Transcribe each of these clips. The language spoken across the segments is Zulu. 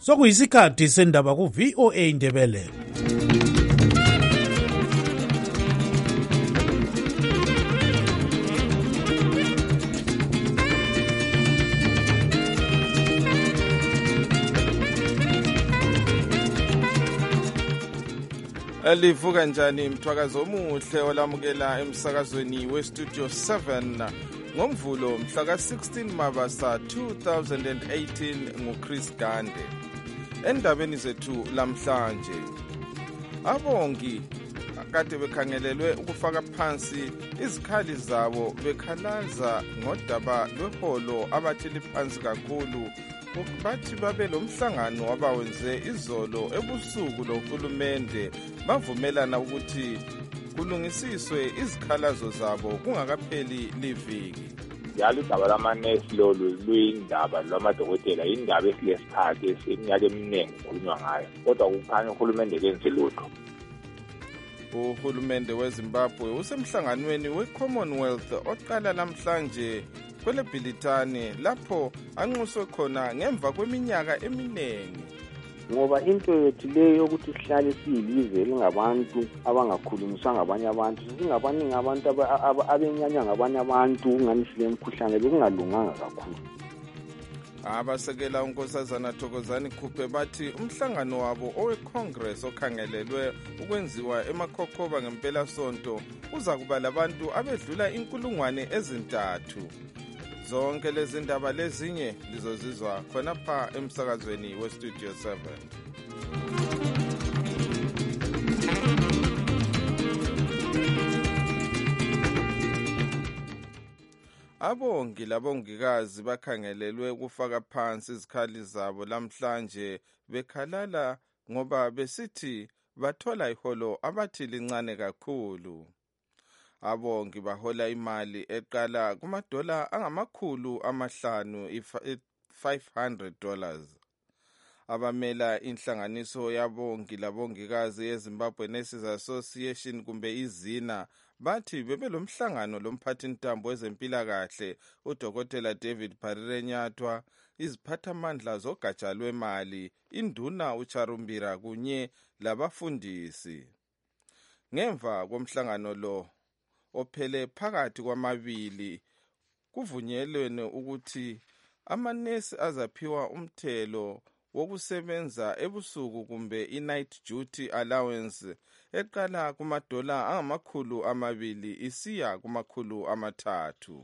Sokuyisikhathi sendaba ku VOA Indebele. Alivuka njani mthwakazi omuhle olamukela emsakazweni westudio 7 ngomvulo mhla ka-16 Mabasa 2018 nguChris Gande. Endabeni zethu lamhlanje, abongi kade bekhangelelwe ukufaka phansi izikhali zabo bekhalaza ngodaba lweholo abathi liphansi kakhulu. Bathi babe lomhlangano abawenze izolo ebusuku lohulumende bavumelana ukuthi kulungisiswe izikhalazo zabo kungakapheli liviki. Njalo udaba lwamanesi lolu luyindaba lwamadokotela, indaba esilesikhathi eseminyaka eminingi kukhulunywa ngayo, kodwa kukhanya uhulumende kenze lutho. Uhulumende weZimbabwe usemhlanganweni we-Commonwealth oqala namhlanje kwele Bhilitane lapho anxuswe khona ngemva kweminyaka eminingi. Ngoba into yethu leyo yokuthi sihlale siyilizwe elingabantu abangakhulumiswa ngabanye abantu, singabaningi abantu abenyanya ngabanye abantu ungani sile mkhuhlane bekungalunganga kakhulu. Abasekela unkosazana Thokozani Khuphe bathi umhlangano wabo owe-Congress okhangelelwe ukwenziwa eMakhokhoba ngempela sonto uza kuba labantu abedlula 3,000. Zonke lezi ndaba lezinye lizozizwa khonapha emsakazweni westudio 7. Abongi labongikazi bakhangelelwe ukufaka phansi izikhali zabo lamhlanje bekhalala ngoba besithi bathola iholo abathi lincane kakhulu. Abongi bahola imali eqala kumadola $500, $500. Abamela inhlanganiso yabongi labongikazi yeZimbabwe Nurses Association kumbe izina bathi bebelomhlangano lomphathintambo wezempilakahle uDokotela David Parirenyatwa, iziphathamandla zogatsha lwemali, induna uCharumbira kunye labafundisi. Ngemva komhlangano lo ophele phakathi kwamabili kuvunyelwene ukuthi amanesi azaphiwa umthelo wokusebenza ebusuku kumbe i-night duty allowance eqala kumadola $200 isiya kuma-300.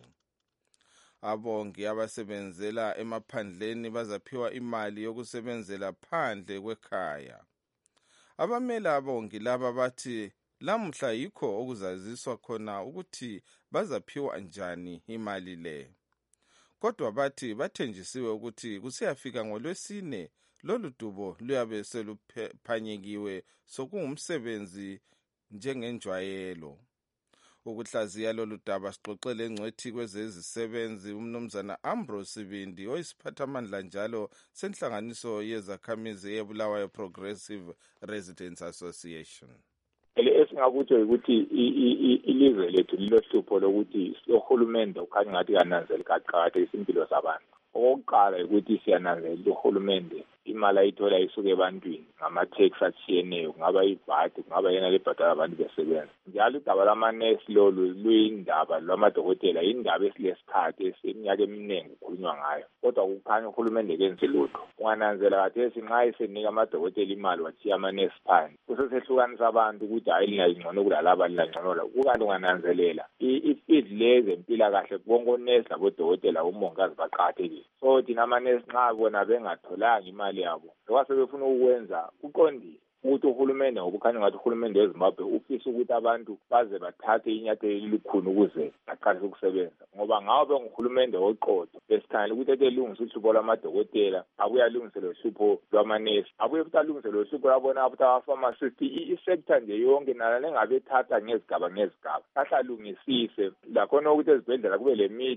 Abongi abasebenzela emaphandleni bazaphiwa imali yokusebenzela phandle kwekhaya. Abamela abongi laba bathi lamuhla yikho okuzaziswa khona ukuthi bazaphiwa njani imali le. Kodwa bathi bathenjisiwe ukuthi kusiyafika ngoLwesine lolu dubo luyabe seluphanyekiwe sokungumsebenzi njengenjwayelo. Ukuhlaziya lolu daba sixoxele engcwethi kwezezisebenzi umnumzana Ambrose Sibindi oyisiphathamandla njalo senhlanganiso yezakhamizi yeBulawayo Progressive Residents Association. Esingakutsho ukuthi ilizwe lethu lilohlupho lokuthi uhulumende ukhanya ngathi kananzeli kaqakathekisa impilo zabantu. Okokuqala ukuthi siyananzelela uhulumende imali ayithola isuke ebantwini ngama-tax atshiyeneyo, kungaba ibhadi, kungaba yena lebhadala abantu besebenza. Njalo udaba lwamanesi lolu luyindaba lwamadokotela, indaba esilesikhathi eseminyaka eminingi kukhulunywa ngayo, kodwa kukhanya uhulumende kenze lutho. Ungananzela kathesi nxa esenika amadokotela imali watshiya amanesi phansi, kusesehlukanisa abantu ukuthi hayi lina lingcono kulalaba, lina lingcono la. Kukanti ungananzelela i-field lezempilakahle bonke onesi labodokotela omongikazi baqakathekile. So thina amanesi nxa bona bengatholanga imali yabo loba sebefuna ukwenza kuqondile ukuthi uhulumende ngokukhanya ngathi uhulumende weZimbabwe ufisa ukuthi abantu baze bathathe inyathelo elikhulu ukuze aqalise ukusebenza, ngoba ngawo benguhulumende oqotho besikhangela ukuthi elungisa uhlupho lwamadokotela, abuye alungise lohlupho lwamanesi, abuye futhi alungise lohlupho lwabona abapharmacist, i-sector nje yonke nala lengabe ethatha ngezigaba ngezigaba, kahle alungisise lakhona ukuthi ezibhedlela kube lemithi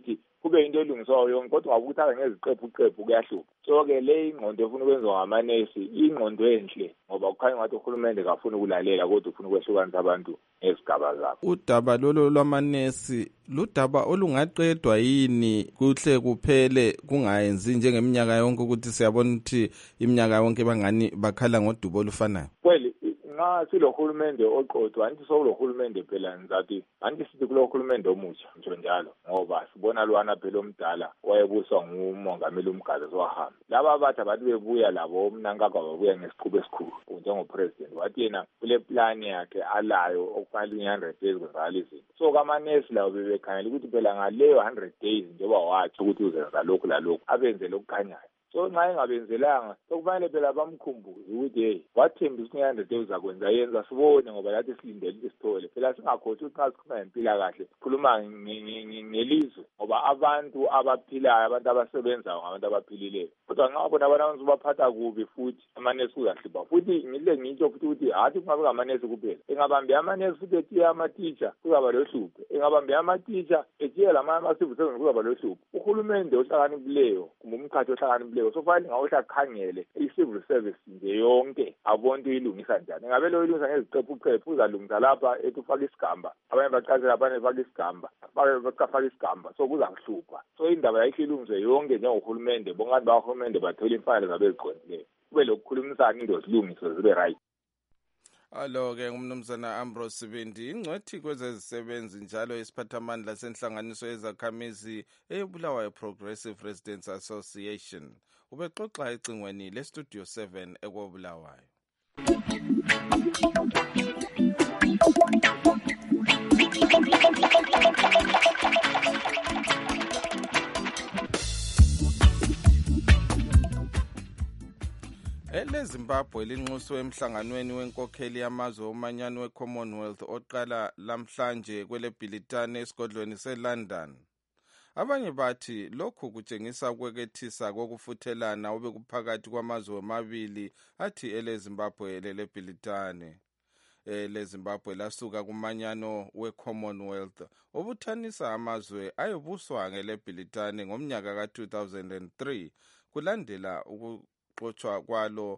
kube into elungiswayo yonke kodwa ngabe ukuthatha ngeziqephu kuyahlupha. So-ke le ingqondo efuna ukwenziwa ngamanesi ingqondo enhle ngoba kukhanya ngathi uhulumende kafuna ukulalela kodwa ufuna ukwehlukanisa abantu ngezigaba zabo. Udaba lolo lwamanesi ludaba olungaqedwa yini kuhle kuphele kungayenzi njengeminyaka yonke ukuthi siyabona ukuthi iminyaka yonke bangani bakhala ngodubo olufanayo? Well, nxa silohulumende oqotho angithi sokulohulumende phela ngizathi angithi sithi kulohulumende omutsha nje njalo ngoba sibona lwana phela omdala wayebuswa ngumongameli uMgazi wahamba. Laba bathi abathi bebuya labo umnankaka babuya ngesiqhube esikhulu njengopresident wathi yena kule plan yakhe alayo okufanele 100 days kwenzakala izinto. So kamanesi lawo bebekhangela ukuthi phela ngaleyo 100 days njengoba wathi ukuthi uzenza lokhu lalokhu abenze lokukhanyayo. So nxa engabenzelanga sokufanele phela bamkhumbuze ukuthi hey wathemba ukuthi 100 days uzakwenza yenza sibone ngoba lathi silindele isithole phela singakhothi ukuthi nxa sikhuluma ngempila kahle sikhuluma ngelizwe ngoba abantu abaphilayo abantu abasebenzayo ngabantu abaphilileyo kodwa nxa bona abantu baphatha kubi futhi amanesi uyahlupha futhi ngile ngitsho futhi ukuthi hathi kungabe amanesi kuphela engabambe amanesi futhi etiye ama-teacher kuzaba lohlupho engabambe ama-teacher etiye lama-civil servant kuzaba lohlupho. Uhulumende ohlakaniphileyo kumbe umkhathi ohlakaniphileyo so fanele ngawuthi akhangele i-civil service nje yonke abonke uyilungisa njani. Ngabe lo ilungisa ngeziqephu uzalungisa lapha ethi ufake isigamba abanye baqazela abanye bafake isigamba bafake isigamba so kuzakuhlupha. So indaba yayikho ilungise yonke njengohulumende bonke abantu bahulumende bathola imfanelo zabo eziqondileyo kube lokukhulumisana into zilungiswe zibe right. Alo-ke ngumnumzana Ambrose Sibindi ingcwethi kwezezisebenzi njalo isiphathamandla senhlanganiso yezakhamizi eyobulawayo Progressive Residents Association ubexoxa ecingweni lestudio 7 ekobulawayo. EleZimbabwe linxuswe emhlanganweni wenkokheli yamazwe omanyano we-Commonwealth oqala lamhlanje kweleBhilitane esigodlweni seLondon. Abanye bathi lokhu kutshengisa ukwekethisa kokufuthelana obekuphakathi kwamazwe amabili athi eleZimbabwe leleBhilitane. EleZimbabwe lasuka kumanyano we-Commonwealth obuthanisa amazwe ayobuswa ngeleBhilitane ngomnyaka ka-2003 kulandela xotshwa kwalo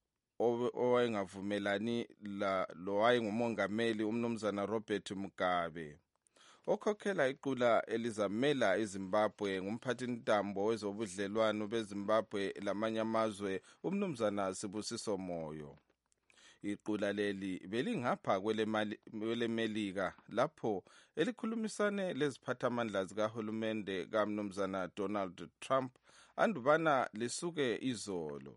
owayengavumelani lo wayengumongameli umnumzana Robert Mugabe. Okhokhela iqula elizamela iZimbabwe ngumphathintambo wezobudlelwano beZimbabwe lamanye amazwe umnumzana Sibusiso Moyo. Iqula leli belingapha kwelemelika lapho elikhulumisane leziphathamandla zikahulumende kamnumzana Donald Trump andubana lisuke izolo.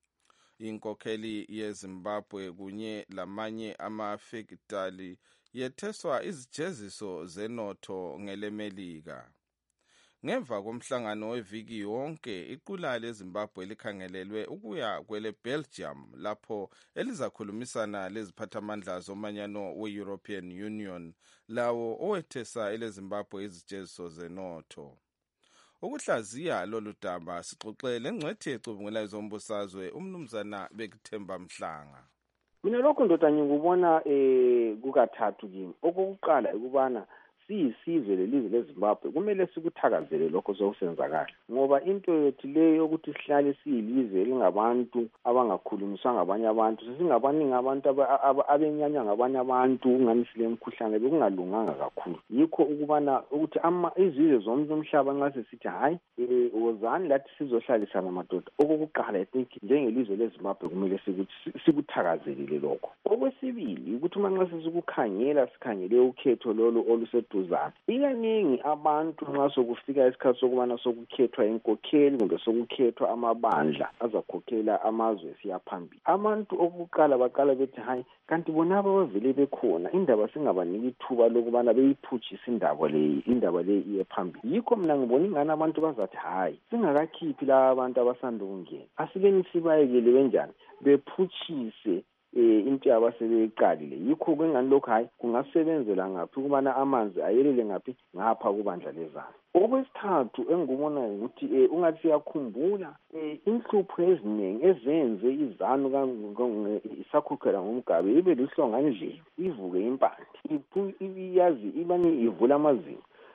Inkokheli yeZimbabwe kunye lamanye amafekitali yetheswa izijeziso zenotho ngelemelika. Ngemva komhlangano weviki yonke iqula leZimbabwe likhangelelwe ukuya kweleBelgium lapho elizakhulumisana leziphathamandla zomanyano we-European Union lawo owethesa eleZimbabwe izijeziso zenotho. Ukuhlaziya lolu daba sixoxe lengcwethi ecubungula ezombusazwe umnumzana Bekithemba Mhlanga. Mina lokho ndoda ngikubona kukathathu kimi. Okokuqala ukubana siyisizwe lelizwe leZimbabwe kumele sikuthakazele lokho sokusenzakala ngoba into yethu leyo yokuthi sihlale siyilizwe elingabantu abangakhulumiswa ngabanye abantu sesingabaningi abantu abenyanya ngabanye abantu ungani sile mkhuhlane bekungalunganga kakhulu. Yikho ukubana ukuthi izizwe zonke umhlaba nxa sesithi hayi wozani lathi sizohlalisana madoda. Okokuqala I think njengelizwe leZimbabwe kumele sikuthakazelele lokho. Okwesibili ukuthi manxa sesikukhangela sikhangele ukhetho lolu oluseduzane iyaningi abantu nxa sokufika isikhathi sokubana sokukhethwa inkokheli kumbe sokukhethwa amabandla azakhokhela amazwe siyaphambili. Abantu okuqala baqala bethi hayi kanti bona abavele bekhona indaba singabaniki ithuba lokubana beyiphutshise indaba leyi iye phambili. Yikho mina ngibona ingani abantu bazathi hayi singakakhiphi laba abantu abasanda ukungena asibeni sibayekele benjani bephutshise into yabasebeyiqalile. Yikho kwengani lokho hayi kungasebenzela ngaphi ukubana amanzi ayelele ngaphi ngapha kubandla lezana. Okwesithathu engikubona ukuthi ungathi siyakhumbula inhlupho eziningi ezenze izanu isakhokhela ngoMgabe ibe lihlonga endlela ivuke impande iyazi ibani ivula amazinyo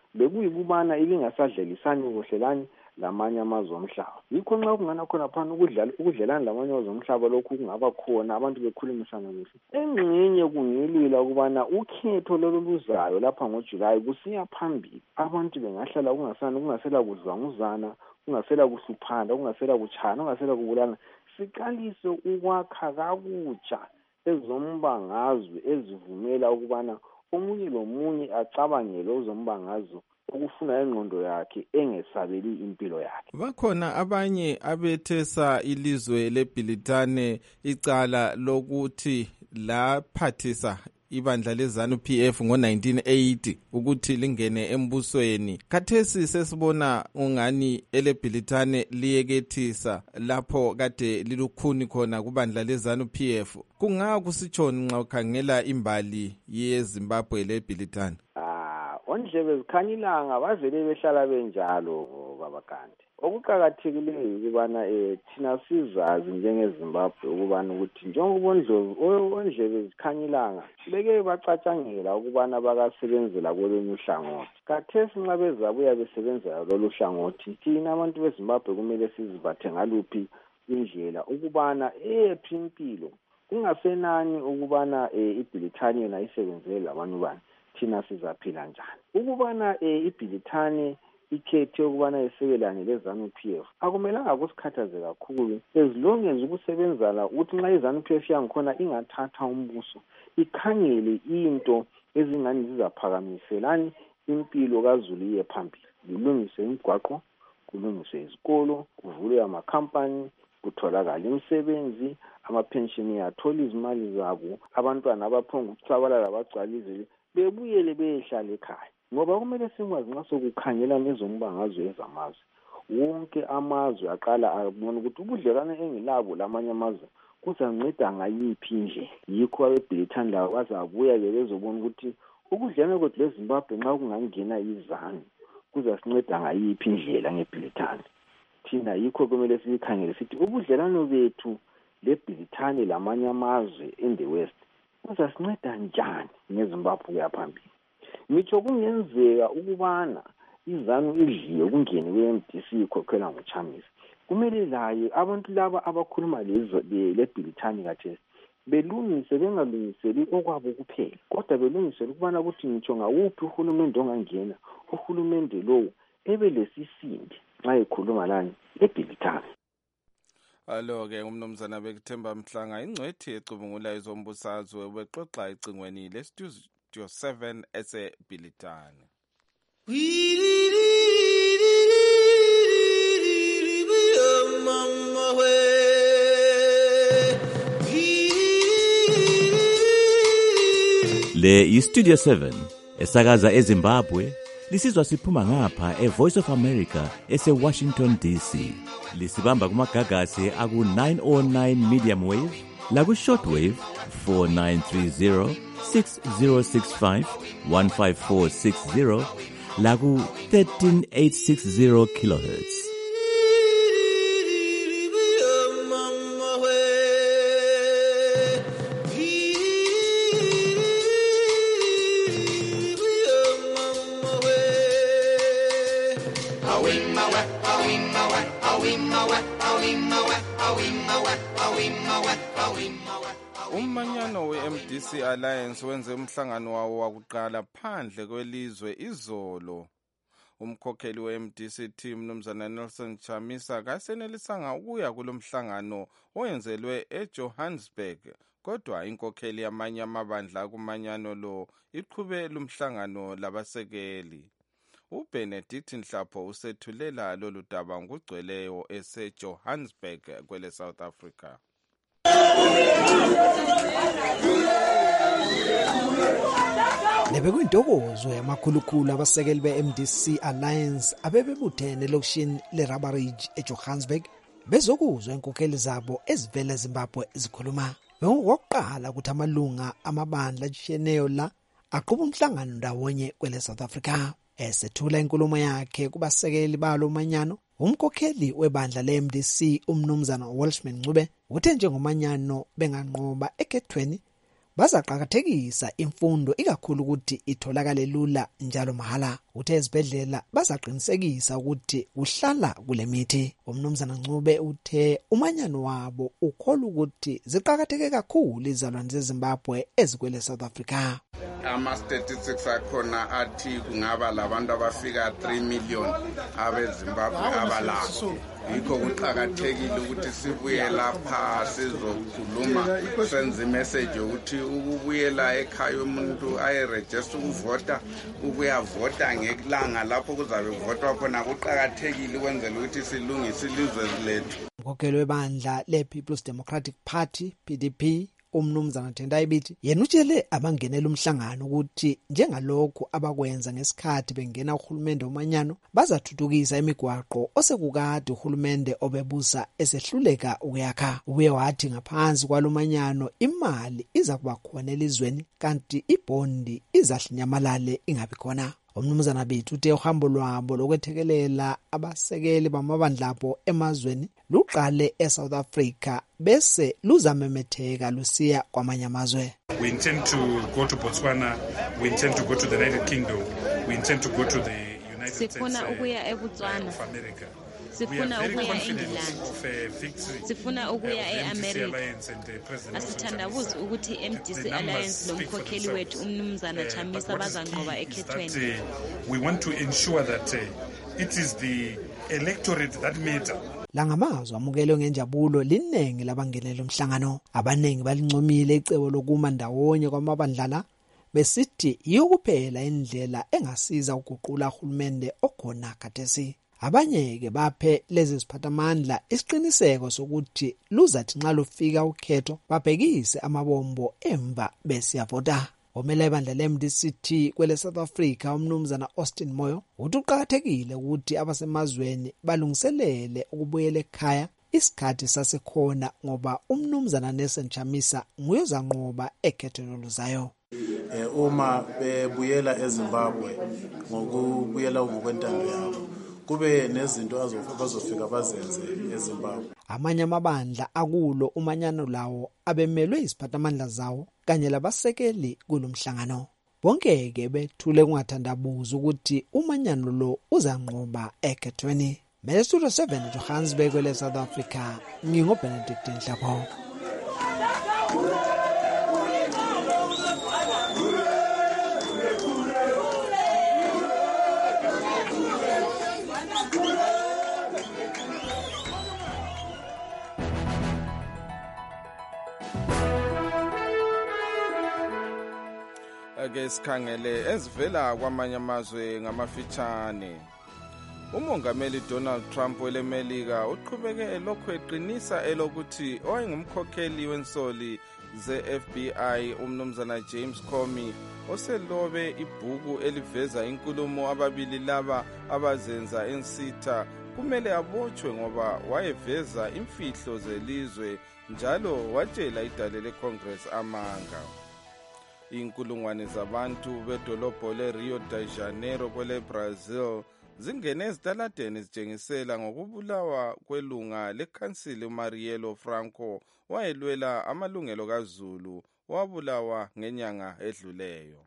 bekuyikubana ibingasadlelisani kuhlelani lamanye amazwe omhlaba. Yikho nxa kungana khona phana ukudlelana lamanye amazwe omhlaba lokhu kungaba khona abantu bekhulumisana kuhle. Engxenye kungilwila ukubana ukhetho lolu luzayo lapha ngoJulayi kusiya phambili. Abantu bengahlala kungasela kudlwanguzana, kungasela kuhluphana, kungasela kuchana, kungasela kubulana. Siqalise ukwakha kakutsha ezombangazwe ezivumela ukubana omunye lomunye acabangele uzombangazwe ukufuna ingqondo yakhe engesabeli impilo yakhe. Bakhona abanye abethesa ilizwe leBritane icala lokuthi laphathisa ibandla leZANU-PF ngo-1980 ukuthi lingene embusweni. Khathesi sesibona ungani eleBritane liyekethisa lapho kade lilukhuni khona kubandla leZANU-PF. Kungakusitshoni nxa ukhangela imbali yeZimbabwe leBritane? Ondlebe zikhanyilanga bavele behlala benjalo babakandi. Okuqakathekileyo ukubana thina sizazi njengeZimbabwe ukubana ukuthi ondlebe zikhanyilanga beke bacatshangela ukubana bakasebenzela kolunye uhlangothi. Khathesi nxa bezabuya besebenzela lolu hlangothi, thina abantu beZimbabwe kumele sizibathe ngaluphi indlela ukubana eyethu impilo kungasenani ukubana iBritane yona isebenzele labanye bani. Thina sizaphila njani ukubana iBritane ikhethe ukubana isekelane leZANU-PF akumelanga kusikhathaze kakhulu as long as ukusebenzana ukuthi nxa iZANU-PF yangikhona ingathatha umbuso ikhangele into ezingani zizaphakamiselani impilo kaZulu iye phambili. Kulungiswe imigwaqo, kulungiswe izikolo, kuvulwe amakhampani, kutholakala imisebenzi, amapenshini athola izimali zabo, abantwana abaphonga ukusabalala abagcwalizwe bebuyele behlala ekhaya. Ngoba kumele sikwazi nxa sokukhangela nezombangazwe ezamazwe. Wonke amazwe aqala abona ukuthi ubudlelwane engilabo lamanye amazwe kuzanceda ngayiphi indlela. Yikho abeBritane labo bazabuya-ke bezobona ukuthi ubudlelwane kwethu leZimbabwe nxa kungangena iZANU kuzasinceda ngayiphi indlela ngeBritane. Thina yikho kumele sikhangele sithi ubudlelwane bethu leBritane lamanye amazwe in the West kuzasinceda njani ngeZimbabwe kuya phambili. Ngitsho kungenzeka ukubana iZANU idliwe kungene kwe-MDC ikhokhelwa nguChamisa. Kumele laye abantu laba abakhuluma leBritane khathesi belungise, bengalungiseli okwabo kuphela, kodwa belungisele ukubana ukuthi ngitsho ngawuphi uhulumende ongangena, uhulumende lowo ebe lesisindi nxa ekhuluma lani leBritane. Alo-ke umnumzana Bekthemba Mhlanga, ingcwethi ecubungula izombusazwe ubexoxa ecingweni leStudio 7 eseBritane. Le iStudio 7 esakaza eZimbabwe lisizwa siphuma ngapha eVoice of America eseWashington DC. Lisibamba kumagagasi aku-909 medium wave laku shortwave 4930 6065 15460 laku 13860 kilohertz. Umanyano we-MDC Alliance wenze umhlangano wawo wakuqala phandle kwelizwe izolo. Umkhokheli we-MDC team Mnumzana Nelson Chamisa kasenelisanga ukuya kulomhlangano oyenzelwe eJohannesburg, kodwa inkokheli yamanye amabandla kumanyano lo iqhube lumhlangano labasekeli. uBenedict Nhlapho usethulela lolu daba ngugcweleyo eseJohannesburg kwele South Africa. Nebekuyintokozo yamakhulukhulu abasekeli be-MDC Alliance abebebuthene elokishini leRubber Ridge eJohannesburg bezokuzwa inkokheli zabo ezivela eZimbabwe zikhuluma. Ngokuqala ukuthi amalunga amabandla atshiyeneyo la aqhuba umhlangano ndawonye kwele South Africa. Esethula inkulumo yakhe kubasekeli balo manyano, umkhokheli webandla le-MDC uMnumzana Welshman Ncube uthe njengomanyano benganqoba ekhethweni bazaqhakathekisa imfundo ikakhulu ukuthi itholakale lula njalo mahala. Uthe ezibhedlela bazaqinisekisa ukuthi kuhlala kule mithi. Umnumzana Ncube uthe umanyano wabo ukholwa ukuthi ziqhakatheke kakhulu izalwane zeZimbabwe ezikwele South Africa. Ama-statistics akhona athi kungaba labantu abafika 3 million abeZimbabwe abalapho. Yikho kuqhakathekile ukuthi sibuye lapha sizokhuluma senze imessage ukuthi ukubuyela ekhaya umuntu ayeregister ukuvota, ukuyavota ngelanga lapho kuzabe kuvotwa khona kuqhakathekile ukwenzela ukuthi silungise ilizwe lethu. Umkhokheli webandla le-People's Democratic Party PDP umnumzana Tendai Biti yena utshele abangenela umhlangano ukuthi njengalokho abakwenza ngesikhathi bengena uhulumende omanyano bazathuthukisa imigwaqo osekukade uhulumende obebusa esehluleka ukuyakha. Ubuye wathi ngaphansi kwalomanyano imali iza kuba khona elizweni kanti ibhondi izahlinyamalale ingabi khona. Umnumzana Biti uthe uhambo lwabo lokwethekelela abasekeli bamabandla abo emazweni luqale eSouth Africa bese luzamemetheka lusiya kwamanye amazwe. We intend to go to Botswana, we intend to go to the United Kingdom, we intend to go to the United States of America. Sifuna ukuya eNgilandi, sifuna ukuya eAmerica. Asithandabuzi ukuthi MDC Alliance lomkhokheli wethu umnumzana Chamisa bazanqoba ekhethweni. We want to ensure that it is the electorate that matters. Langamazwi amukelwe ngenjabulo linengi labangenela umhlangano. Abanengi balincomile icebo lokuma ndawonye kwamabandlala besithi yokuphela indlela engasiza ukuguqula uhulumende okhona khathesi. Abanye-ke baphe lezi ziphathamandla isiqiniseko sokuthi luzathi nxa lufika ukhetho babhekise amabombo emva besiyavota. Omela ibandla le-MDC kwele South Africa umnumzana Austin Moyo uthi uqhakathekile ukuthi abasemazweni balungiselele ukubuyela ekhaya isikhathi sasekhona ngoba umnumzana Nelson Chamisa nguye ozanqoba ekhethweni oluzayo. Uma bebuyela eZimbabwe ngokubuyela ngokwentando yabo kube nezinto abazofika bazenze eZimbabwe. Amanye amabandla akulo umanyano lawo abemelwe iziphathamandla zawo kanye labasekeli kulomhlangano. Bonke-ke bethule kungathandabuza ukuthi umanyano lo uzanqoba ekhethweni. Mele Studio 7 Johannesburg kwele South Africa ngingoBenedict Nhlapho. Ake sikhangele ezivela kwamanye amazwe ngamafitshane. Umongameli Donald Trump welemelika uqhubeke elokhu eqinisa elokuthi owayengumkhokheli wensoli ze-FBI umnumzana James Comey oselobe ibhuku eliveza inkulumo ababili laba abazenza ensitha kumele abotshwe ngoba wayeveza imfihlo zelizwe njalo watshela idale leCongress amanga. Inkulungwane zabantu bedolobho leRio de Janeiro kwele Brazil zingene ezitaladeni zitshengisela ngokubulawa kwelunga lekhansili uMarielle Franco wayelwela amalungelo kaZulu wabulawa ngenyanga edluleyo.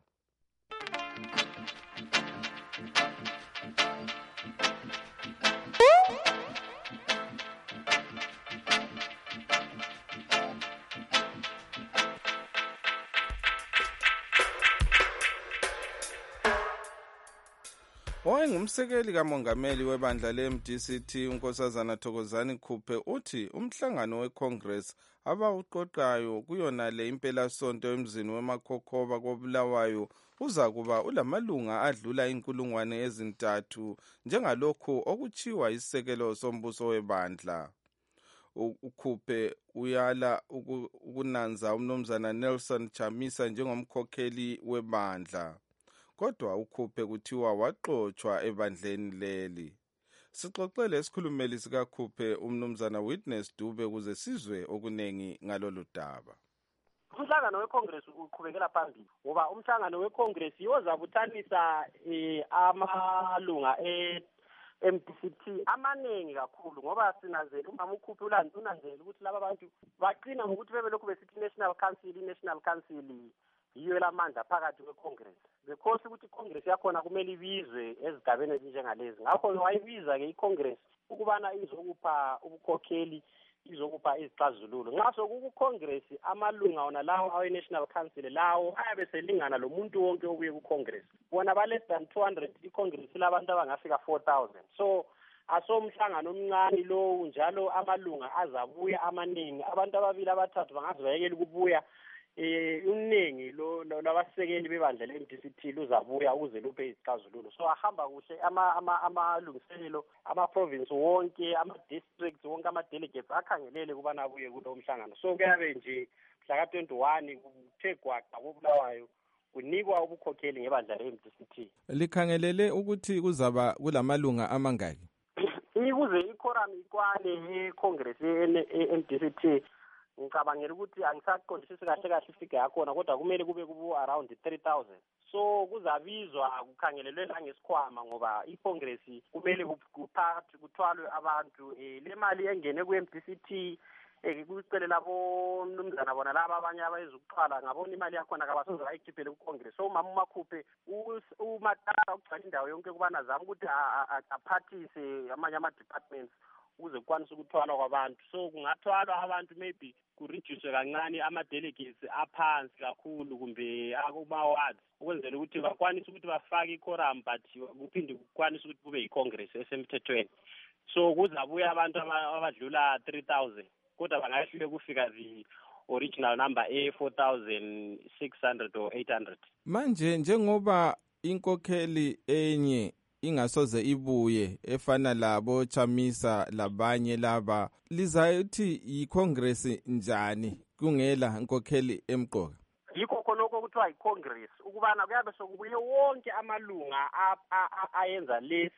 Owayengumsekeli kamongameli webandla le-MDC unkosazana Thokozani Khuphe uthi umhlangano weCongress abawuqoqayo kuyona le impelasonto emzini weMakhokhoba koBulawayo uzakuba ulamalunga adlula inkulungwane ezintathu njengalokhu okuchiwa isisekelo sombuso webandla. Ukhuphe uyala ukunanza umnumzana Nelson Chamisa njengomkhokheli webandla. Kodwa ukhuphe kuthiwa waxoxwa ebandleni leli. Sixoxele isikhulumeli sikaKhuphe umnumzana Witness Dube kuze sizwe okunengi ngalolu daba. Umhlangano weCongress uqhubekela phambili ngoba umhlangano weCongress yozabuthanisa amalunga MDCT amaningi kakhulu ngoba sinanzela umama ukhuphe unanzela ukuthi laba bantu baqina ngokuthi bebelokhu besithi National Council yiyo lamandla phakathi kweCongress because ukuthi iCongress yakhona kumele ibizwe ezigabeni ezinjengalezi ngakho wayibiza-ke iCongress ukubana izokupha ubukhokheli izokupha izixazululo ngaso kuCongress amalunga wona lawo awe-National Council lawo ayabe selingana lo muntu wonke obuye kuCongress bona ba-less than 200 iCongress labantu abangafika 4,000 so asomhlangano omncane lowo njalo amalunga azabuya amaningi abantu ababili abathathu bangaze bayekele ukubuya uningi labasekeli bebandla le-MDCT luzabuya ukuze luphe izixazululo so ahamba kuhle amalungiselelo ama-province wonke ama-districts wonke ama-delegates akhangelele kubana abuye kulo mhlangano so kuyabe nje mhla ka-21 kuthe gwaqa koBulawayo kunikwa ubukhokheli ngebandla le-MDCT. Likhangelele ukuthi kuzaba kulamalunga amangaki? Ukuze i-quorum ikwane ye-Congress ye-MDCT ngicabangela ukuthi angisaqondisisi kahle ifika yakhona kodwa kumele kube around 3,000 so kuzabizwa kukhangelelwe langesikhwama ngoba iCongress kumele kuthwalwe abantu le mali engene ku-MDCT kucele labo mnumzana bona laba abanye abayezokuqala ngabona imali yakhona kabasoze bayikhiphele kuCongress so umama umakhuphe umatara ukugcwala indawo yonke kubana zama ukuthi aphathise amanye ama-departments ukuze kukwanise ukuthwalwa kwabantu so kungathwalwa abantu maybe kureduce kancane ama-delegates aphansi kakhulu kumbe kuma-wards ukwenzela ukuthi bakwanise ukuthi bafake i-quorum but kuphinde kukwanise ukuthi kube yi-Congress esemthethweni so kuzabuya abantu abadlula 3,000 kodwa bangahlule kufika the original number 4,600 or 800 manje njengoba inkokheli enye ingasoze ibuye efana labo Chamisa labanye laba lizayithi yiCongress njani kungela inkokheli emqoka yikho khonoko kuthiwa yiCongress ukubana kuyabe sokubuye wonke amalunga ayenza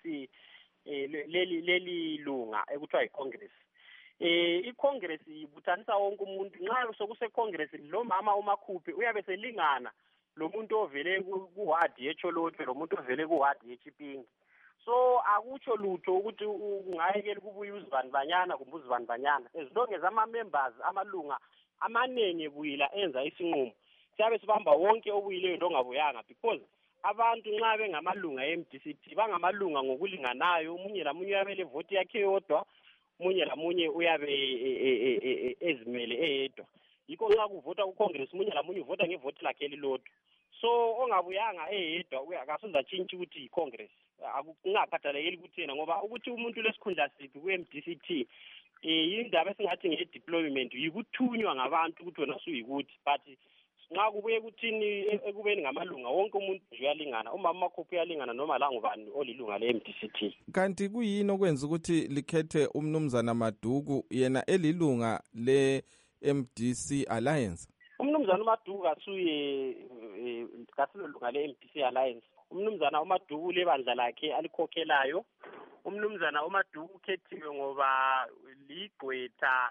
leli lunga ekuthiwa yiCongress iCongress ibuthanisa wonke umuntu nxa sokuseCongress lo mama umakhuphe uyabe selingana lo muntu ovele kuward yeCholotwe lo muntu ovele kuward yeChipingi so akutsho lutho ukuthi ungayekela kubuye uzibandibanyana kumbe uzibandibanyana as long as ama-members amalunga amaningi buyila enza isinqumo siyabe sibamba wonke obuyileyo longabuyanga because abantu nxa bengamalunga e-MDCT bangamalunga ngokulinganayo umunye lamunye uyabe levoti yakhe yodwa umunye lamunye uyabe ezimele eyedwa yikho nxa kuvota kuCongress umunye lamunye uvota ngevoti lakhe elilodwa so ongabuyanga eyedwa akasoze atshintshe ukuthi yiCongress akungakhathalekeli ukuthi yena ngoba ukuthi umuntu lesikhundla siphi ku-MDCT indaba esingathi nge-deployment yikuthunywa ngabantu ukuthi wena suyikuthi but nxa kubuye kuthini ekubeni ngamalunga wonke umuntu nje uyalingana umama makhuphi uyalingana noma la ngubani olilunga le-MDCT. Kanti kuyini okwenza ukuthi likhethe umnumzana Maduku yena elilunga le-MDC Alliance? Umnumzana uMaduku kasilolunga le-MDC Alliance. Umnumzana uMaduku lebandla lakhe alikhokhelayo. Umnumzana uMaduku ukhethiwe ngoba ligqwetha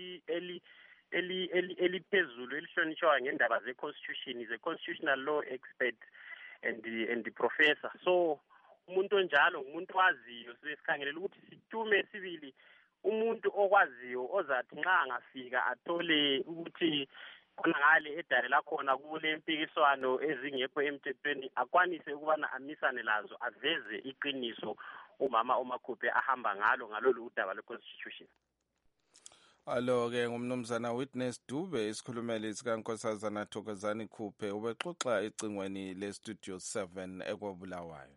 eliphezulu elihlonishwayo ngendaba ze-constitution, is a constitutional law expert and the professor. So umuntu onjalo umuntu waziyo sesikhangelela ukuthi situme sibili umuntu okwaziyo ozathi nxa angafika athole ukuthi ngale edare lakhona kule mpikiswano ezingekho emthethweni akwanise ukubana amisane lazo aveze iqiniso umama umakhuphe ahamba ngalolu udaba le-constitution. Alo-ke ngumnumzana Witness Dube isikhulumeli sikaNkosazana Thokozani Khuphe ubexoxa ecingweni le-Studio 7 eKwaBulawayo.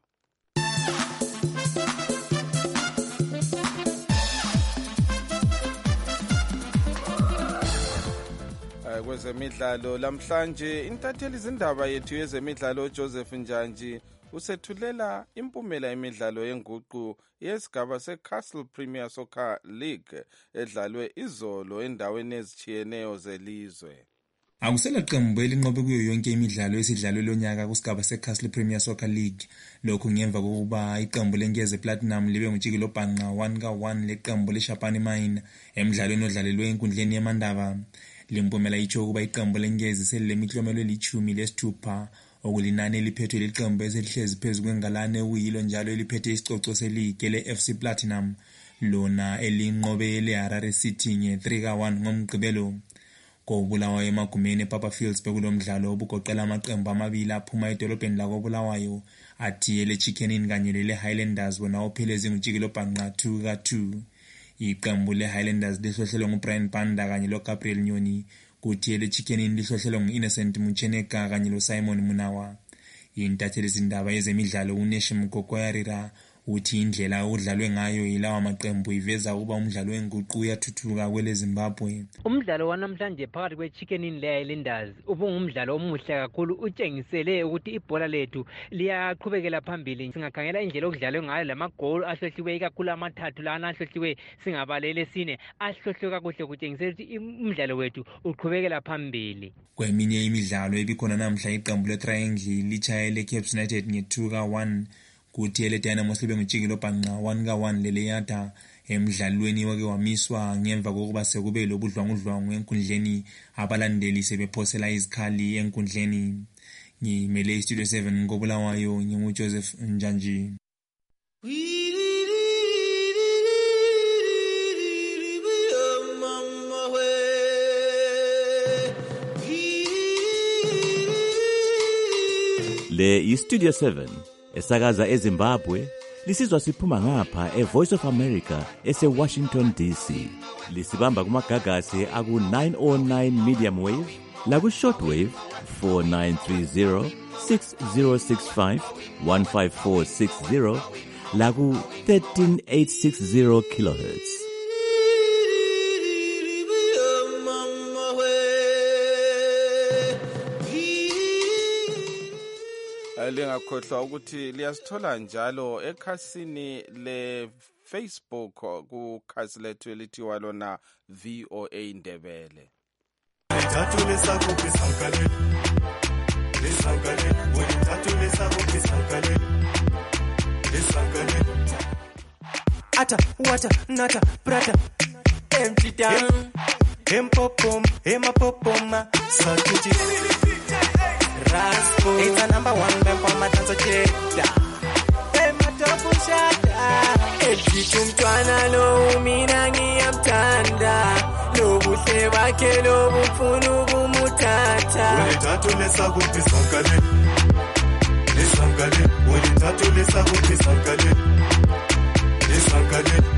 Kwezemidlalo lamhlanje intatheli izindaba yethu yezemidlalo Joseph Njanji usethulela impumela emidlalo yenguqu yesigaba seCastle Premier Soccer League edlalwe izolo endaweni ezitshiyeneyo zelizwe. Akusela qembu elinqobe kuyo yonke imidlalo esidlalwe lonyaka kusigaba seCastle Premier Soccer League. Lokhu ngemva kokuba iqembu leNgeze Platinum libe ngutshikilo bhanqa 1-1 leqembu leShapani Mine emidlalweni odlalelwe enkundleni yemandaba. Limpumela itsho ukuba iqembu leNgeze selilemiklomelo eli10 lesithupha okulinani eliphethwe liqembu eselihlezi phezu kwengalane okuyilo njalo eliphethe isicoco seligi le-FC Platinum lona elinqobe le-Harare City nge-3-1 ngomgqibelo. KoBulawayo emagumeni ePapa Fields bekulomdlalo obugoqela amaqembu amabili aphuma edolobheni lakoBulawayo athi ele-Chicken Inn kanye lele-Highlanders wona ophelezi ngujikelo bhanqa 2-2. Iqembu le-Highlanders lihlohlelwe nguBrian Banda kanye loGabriel Nyoni, kuthi ele-Chicken Inn lihlohlelwe ngu-Innocent Mucheneka kanye loSimon Munawa. Intatheli zindaba yezemidlalo uNeshim Kokoyarira uthi indlela okudlalwe ngayo yilawa maqembu iveza ukuba umdlalo wenguqu uyathuthuka kwele Zimbabwe. Umdlalo wanamhlanje phakathi kwe-Chicken Inn le-Highlanders ubungumdlalo omuhle kakhulu, utshengisele ukuthi ibhola lethu liyaqhubekela phambili. Singakhangela indlela okudlalwe ngayo lamagoli ahlohliwe ikakhulu amathathu lana ahlohliwe singabalele sine ahlohlwe kakuhle, kutshengisela ukuthi umdlalo wethu uqhubekela phambili. Kweminye imidlalo ebikhona namhla iqembu le-Triangle litshayele Cape United nge-2-1 kuthi ele-Dynamos libe ngujikelo bhanqa 1-1 leleyada emdlalweni wake wamiswa ngemva kokuba sekube lobudlwangudlwangu enkundleni, abalandeli sebephosela izikhali enkundleni. Ngimele iStudio 7 ngoBulawayo, nginguJoseph Njanji. Le iStudio 7 esakaza eZimbabwe lisizwa siphuma ngapha eVoice of America eseWashington DC. Lisibamba kumagagasi aku-909 medium wave laku shortwave 4930 6065 15460 laku 13860 kilohertz. Lingakhohlwa ukuthi liyasithola njalo ekhasini le-Facebook kukhasi lethu elithiwa lona VOA Ndebele. Ata, wata, nata, prata, empty down, empopom, emapopoma, sakuti. Raspo, it's a number one band for my dance cheta. Ematopo shata, ejitu mtwana lo minangi amtanda, lo buhle bakhe lo bufunu bumutata. Ulitatu lesa kupi sankale, lesankale. Ulitatu lesa kupi sankale, lesankale.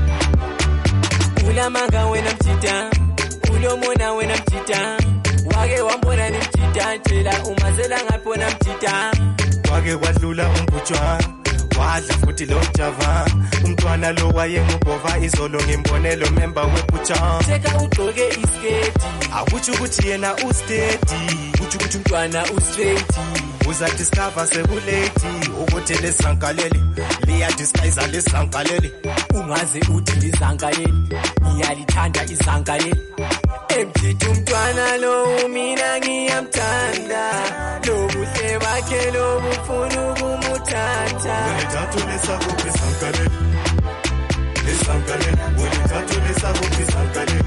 Ulamanga wena mchita, ulomona wena mchita. Wake wambona ni mchita, tshela umazela ngapona mchita. Wake wadlula umbutshwa, wadla futhi lo java. Umntwana lo wayengubhova izolo ngimbonelo member webutsha. Cheka ugqoke isketi, akutsho ukuthi yena ustedi. Kutsho ukuthi umntwana ustraight. Uza discover sekulate, ukuthi lesankaleli liya disguise lesankaleli. Ungaze uthi lizankaleli, ngiyalithanda izankaleli. Emjitu mtwana lo mina ngiyamthanda, lo buhle bakhe lo bufunu kumuthatha. Ulithathu lesakuphi sankale, lesankale. Ulithathu lesakuphi sankale,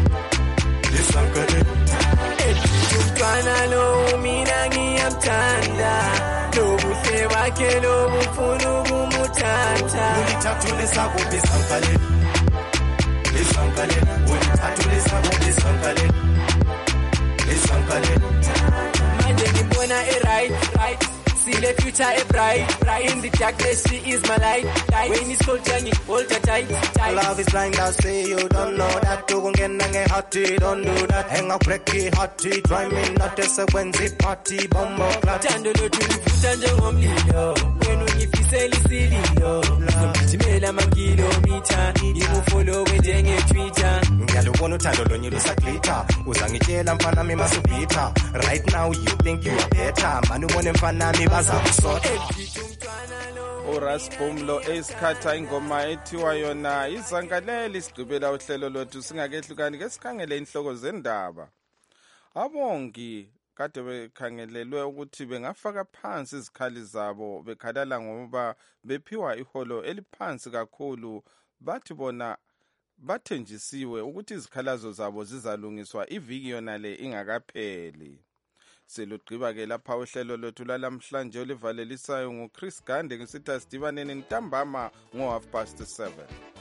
lesankale. Emjitu mtwana lo mina ngiyamthanda, lo buhle bakhe lo bufunu kumuthatha. Ulithathu lesakuphi sankale, lesankale. Ulithathu lesakuphi sankale, lesankale. Manje ngimbona right. See the future a bright. In the darkness she is my light. When it's cold jangi, hold her tight. Love is blind, I say you don't know that. Tukungena nge-hearty, don't do that. Hang up breaky hearty, try me not as a Wednesday party, bombo clat. Tando lo tulifuta njengomlilo, wenu ngifise lisililo. Ngimjimela makilomita, ngimfollow njenge-Twitter. Ngiyalubona uthando lo nyilusa glitter. Uzangitshela mfana mi masubhitha. Right now you think you are better. Manu ubone mfana mi uRasbomlo esikhatha ingoma ethiwa yona izangaleli. Sigqibela uhlelo lwethu singakehlukani ke sikhangele inhloko zendaba. Abongi kade bekhangelelwe ukuthi bengafaka phansi izikhali zabo, bekhalala ngoba bephiwa iholo eliphansi kakhulu. Bathi bona bathenjisiwe ukuthi izikhalazo zabo zizalungiswa iviki yona le ingakapheli. Silugqiba-ke lapha uhlelo lwethu lalamhlanje olivalelisayo nguChris Gande ngisithi asidibaneni ntambama ngo 7:30.